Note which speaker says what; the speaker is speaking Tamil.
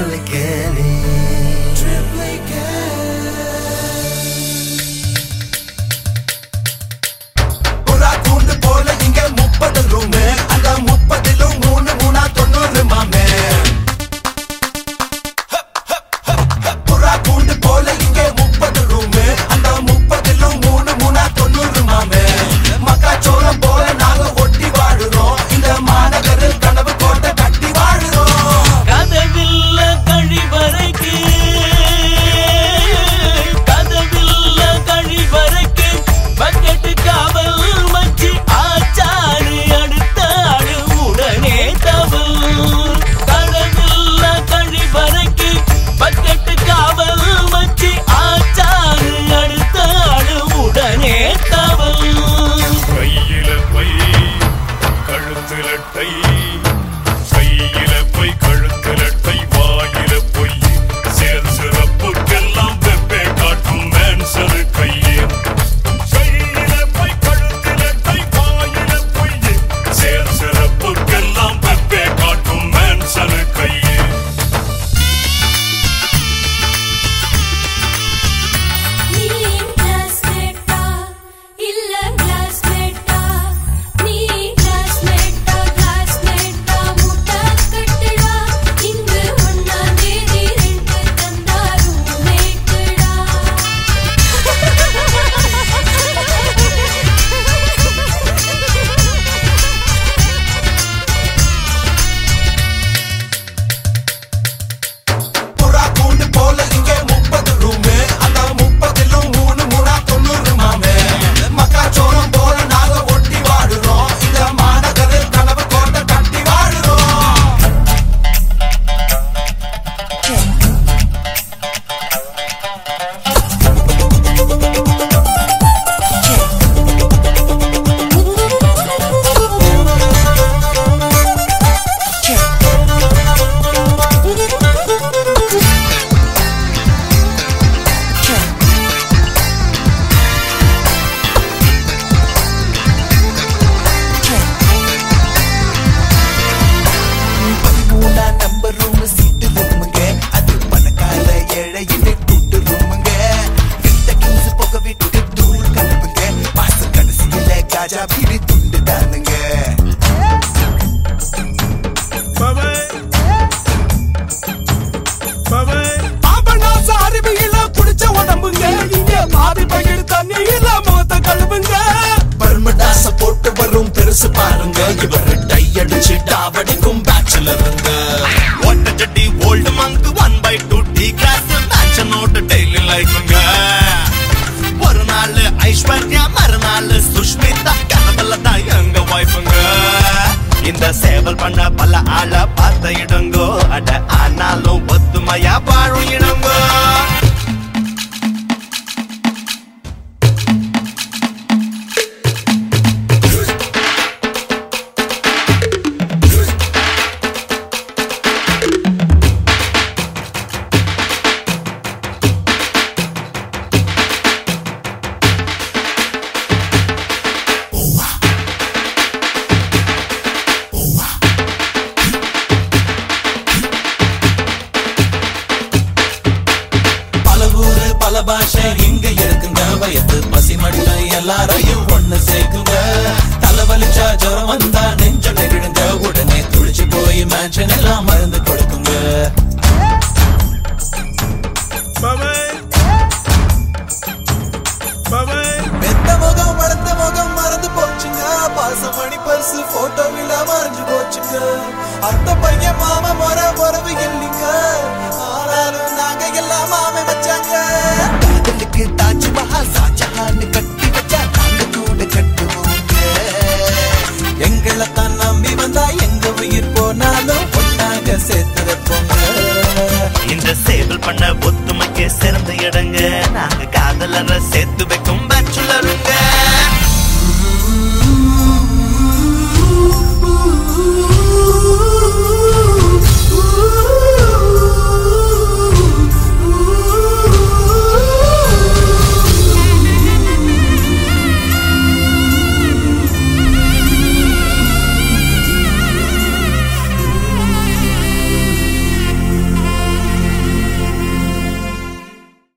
Speaker 1: சொல்லிக்கேளே புறா கூண்டு போல இங்க 30 ரூமு அந்த 30லும் 3 3 90 மாமே புறா கூண்டு போல இங்க 30 ரூமு அந்த 30லும் 3 3 90 மாமே மக்காச்சோளம் போல நாங்க ஒட்டி வாழுறோம் இந்த மாநகரில் கனவு கோட்டை கட்டி வாழுறோம்
Speaker 2: கதவில்ல கழிவறைக்கு பக்கெட்டு காவல் மச்சி ஆச்சாரு அடுத்த ஆடு உடனே தவல் கதவில்ல கழிவறைக்கு பக்கெட்டு காவல் மச்சி ஆச்சாரு அடுத்த ஆடு உடனே தவல்
Speaker 3: கையில பை கழுத்துல டை கையில பை கழுத்துல டை வாயில பொய் சிறப்புக்கெல்லாம் வெப்பே காட்டும் மேன்சரு கையே கையில பை கழுத்துல டை வாயில பொய் சிறப்புக்கெல்லாம் வெப்பே காட்டும் மேன்சரு கையே
Speaker 4: நீ கிளாஸ்மேட்டா இல்ல கிளாஸ்மேட்டா நீ கிளாஸ்மேட்டா முட்டை கட்டுடா இங்கு ஒன்னா தேதி 2 தந்தாரும் மேட்டுடா
Speaker 1: புறா கூண்டு போல இங்க 30 ரூமு அந்த 30லும் 3 3 90 மாமே மக்காச்சோளம் போல நாங்க ஒட்டி வாழுறோம் இந்த மாநகரில் கனவு கோட்டை கட்டி வாழுறோம் நம்பர் ரூம் சீட்டு ரூமுங்க அது பணக்கார ஏழையிட்டு கூட்டு ரூமுங்க இந்த கிங்ஸ் போக விட்டு தூள் கலப்புங்க மாச கடைசியில காஜா பீடி துண்டு தானுங்க பாபநாச அருவியில குடிச்ச உடம்புங்க இங்க பாதி பகிர் தண்ணியில முகத்த கழுவுங்க பர்மடாச போட்டு வரும் பெருசு பாருங்க இவரு டை அடிச்சு டாவடிக்கும் பேச்சுலருங்க ஒட்ட ஜட்டி ஓல்டு மங்கு 1/2 டீ கிளாஸ் மேட்சனோட டெய்லி லைஃப்ங்க ஒரு நாள் ஐஸ்வர்யா மறுநாள் சுஷ்மிதா கனவுல தான் எங்க வைஃபுங்க இந்த சேவல் பண்ண பல ஆள பார்த்த இடங்கோ அட ஆனாலும் ஒத்துமையா வாழும் இடங்கோ பல பாஷை இங்க இருக்குங்க வயது பசி மட்டும் எல்லாரையும் ஒண்ணு சேர்க்குங்க தலைவலிச்சா ஜுரம் வந்தா நெஞ்ச நெகிடுங்க உடனே துடிச்சு போய் மேன்ஷன் எல்லாம் மருந்து கொடுக்குங்க பெத்த முகம் வளர்ந்த முகம் மறந்து போச்சுங்க பாசமணி பரிசு போட்டோவில மறைஞ்சு போச்சுங்க அந்த பையன் மாமா முறவு இல்லைங்க ஆனாலும் நாங்க எல்லாம் மாமை வச்சாங்க காதலுக்கு தாஜ்மஹால் ஷாஜஹான் கட்டி வச்சா நாங்க கூட கட்டுவோங்க எங்களை தான் நம்பி வந்தா எங்க உயிர் போனாலும் ஒன்னாக சேர்த்து வைப்போங்க இந்த சேவல் பண்ண ஒத்துமைக்கு சிறந்த இடங்க நாங்க காதலரை சேர்த்து வைக்க